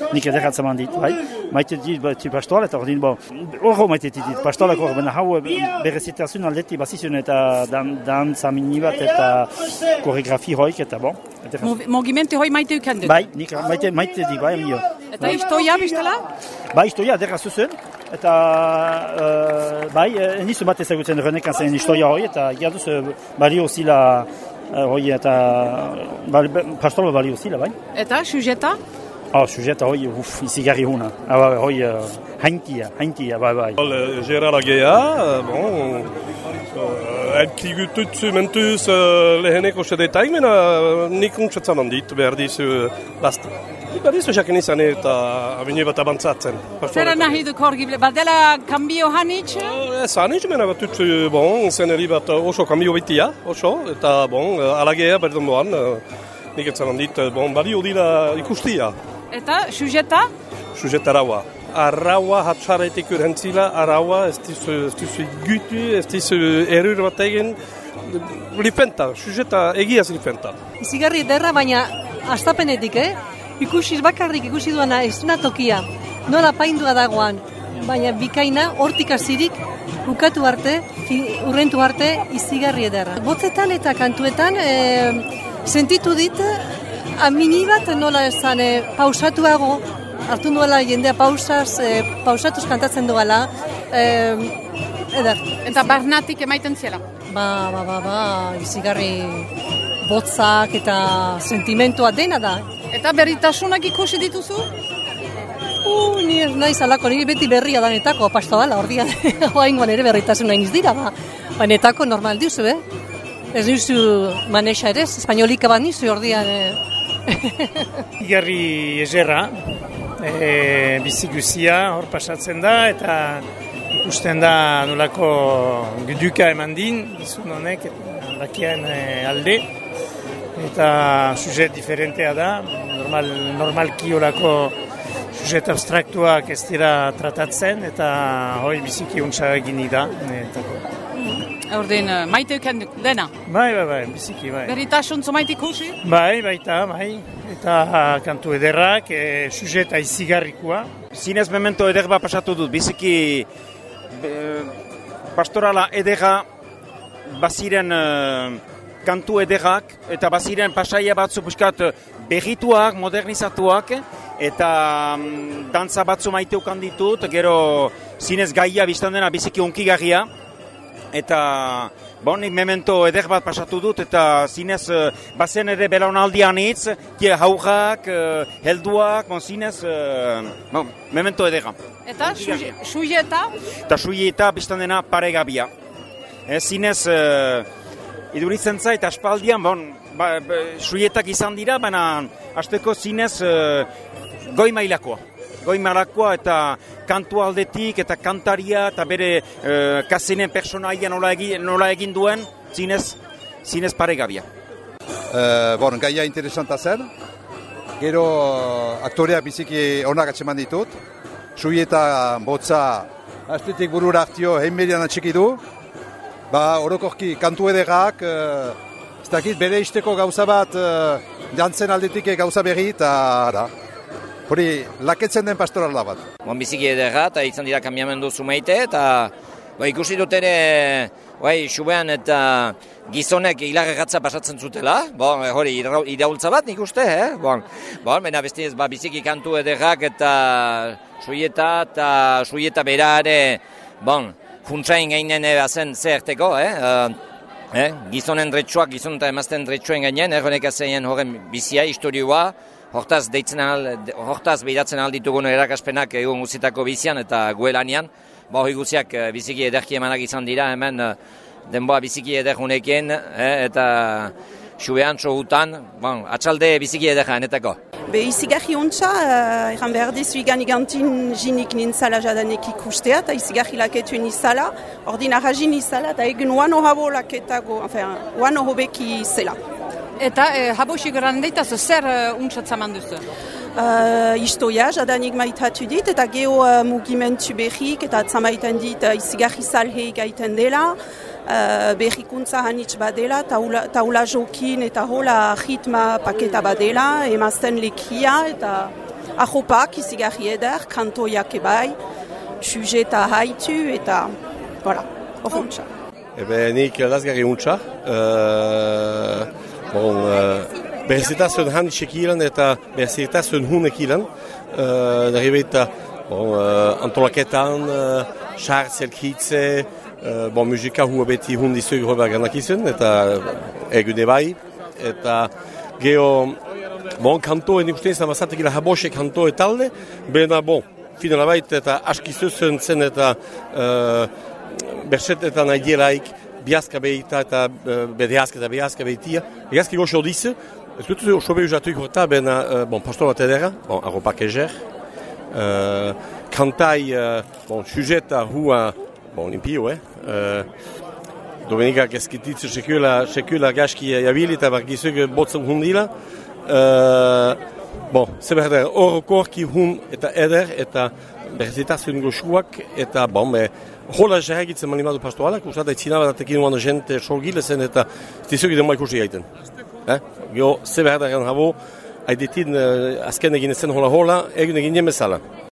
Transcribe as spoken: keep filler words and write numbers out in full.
nik ederratzen man dit, bai. Maite dit, ba, tu pastoral, eta ordin, bo, horro maite dit, pastoralak hor, baina hau berezitazun aldeti bazizun eta dan, dantza mini bat eta koreografi hoik, eta bon. Mugimendu hoi maite ukendu? Bai, nik maite, maite dit, bai, amio. Eta istoia, biztela? Bai, istoia, ederra zuzen, eta uh, bai, enizu bat ezagutzen renekan zen istoia hoi, eta jaduz, balio zila, hoi, eta pastoral balio zila, bai. Eta, sujeta? Ah, sujeta hoi, uff, izigarri huna. Ah, hoi, haintia, haintia, bai, bai. Gérard Lagea, bon, elkigutut mentuz leheneko sedetai, mena nik untsatzen dit, behar dizu lasta. Behar dizu jakin izan eta abine bat abantzatzen. Zera nahi du korgible, badela kambio hanitz? Ez hanitz, mena bat dut, bon, zeneri bat oso kambio bitia, oso, eta bon, Lagea berdun doan, nik etzen dit, bon, balio dira ikustia. Eta, sujeta? Sujeta raua. Arraua hatxaretik urhentzila, arraua, ez dizu gutu, ez dizu erur bat egin, lipenta, sujeta egiaz lipenta. Izigarri ederra, baina astapenetik, eh? Ikusiz bakarrik ikusi duana ez duna tokia, nola paindua dagoan, baina bikaina hortik hasirik bukatu arte, urrentu arte, izigarri ederra. Botzetan eta kantuetan, e, sentitu dit, amini bat nola esan, e, pausatuago, hartu duela jendea pausaz, e, pausatuz kantatzen duela, e, eder. Eta barnatik emaiten zela? Ba, ba, ba, ba, izigarri botzak eta sentimentua dena da. Eta berritasunak ikusi dituzu? Uh, ni ez naiz alako, nire beti berria danetako, pastoala, ordia, oaingoan ere berritasun nahi dira, ba. Banetako normal duzu, eh? Ez duzu manexa ere, espainolika bat nizu, ordia. Eh? Igarri ezerra, e, biziguzia hor pasatzen da, eta ikusten da nolako guduka eman din, izun honek, dakian e, alde, eta sujet diferentea da, normal, normalki horako sujet abstraktuak ez dira tratatzen, eta hoi biziki untsa egin da. Ordin, maite uken dena? Bai, bai, bai, biziki, bai. Berritasun zu maite ikusi? Bai, baita, bai, eta kantu ederrak, e, sujeta izigarrikoa. Zinez memento eder bat pasatu dut, biziki be, pastorala ederra baziren kantu ederrak, eta baziren pasaia batzu puskat berrituak, modernizatuak, eta um, dantza batzu maiteukan ditut, gero zinez gaia biztan dena biziki unkigarria, eta bon, nik memento eder bat pasatu dut, eta zinez uh, bazen ere belaunaldian hitz, haurrak, uh, helduak, bon, zinez uh, bon, memento ederra. Eta suieta? Eta suieta biztan dena paregabia. E, zinez... Uh, Iduritzen zait, aspaldian, bon, ba, ba, suietak izan dira, baina hasteko zinez uh, goi mailakoa. Goi mailakoa eta kantu aldetik eta kantaria eta bere uh, kasenen personaia nola, egi, nola egin duen, zinez, zinez paregabia. Uh, bon, gaia interesanta zen. Gero aktorea biziki onak atseman ditut. Suieta botza astetik burura hartio hein median atxiki du. Ba, orokorki, kantu ederrak, uh, ez dakit, bere isteko gauza bat, uh, jantzen aldetik gauza berri, eta da. Hori, laketzen den pastorala bat. Bon, biziki ederra, eta izan dira kambiamendu zumeite, eta ba, ikusi dut ere, bai, xubean eta gizonek hilarregatza pasatzen zutela, bon, hori, iraultza bat nik uste, eh? Bon, bon, bena bestiz, ba, biziki kantu ederrak eta suieta, eta suieta bera ere, bon, funtsain gainen bazen zerteko, eh? Uh, eh? Gizonen dretsuak, gizon eta emazten dretsuen gainen, erronek azeien horren bizia, historioa, hortaz deitzen al, hortaz behidatzen alditugun erakaspenak egun guzitako bizian eta guelanian, ba hori guziak biziki ederki emanak izan dira, hemen denboa biziki edergunekin, eh? Eta xubean txohutan, bon, atxalde biziki ederra, enetako. Be izigarri ontsa, uh, eran behar dizu igan igantin jinik nintzala jadanek ikustea, eta izigarri laketu nizala, ordin arrajin nizala, eta egen uano habo laketago, enfin, uano hobeki zela. Eta eh, habosik randeitaz, zer uh, untxatzaman duzu? Uh, Istoia, jadanik maitatu dit, eta geho uh, mugimentu berrik, eta atzamaitan dit uh, izigarri salhe gaiten dela, Uh, berrikuntza hanitz badela, taula, taula jokin eta hola ritma paketa badela, emazten lekia eta ahopak izigarri eder, kantoiak ebai, sujeta haitu eta, voilà, horrentza. Ebe, nik lazgarri untsa. Uh, bon, uh, berzitasun han sekilan eta berzitasun hunekilan. Uh, Daribeta, bon, uh, antolaketan, uh, xar zelkitze, uh, bon, musika hua beti hundi zueg hoba ganakizun, eta egune bai, eta geho, bon, kanto, nik ustein zamazatekila habosek kanto etalde, bena, bon, finala bait, eta askizuzen zen eta uh, bersetetan nahi dielaik, biazka behita eta uh, bedeazka eta biazka behitia. Biazki goxo dizu, ez dut oso behu jatuik horta, bena, uh, bon, pastor bat edera, bon, arropak eger, uh, kantai, uh, bon, sujeta hua, bon, limpio, eh? Uh, Domenikak ezkititzu sekula, sekula gaski jabili eta bargizuk botzen hundila. Uh, bon, zeber der, orokorki hun eta eder eta berzitazun goxuak eta, bon, be, hola jahegitzen manimadu pastoalak, ustat aitzina bat ekin uan jente sorgile zen eta zizuk idema ikusi gaiten. Eh? Gio, zeber der habo, haidetin uh, azken egin ezen hola hola, egin egin jemezala.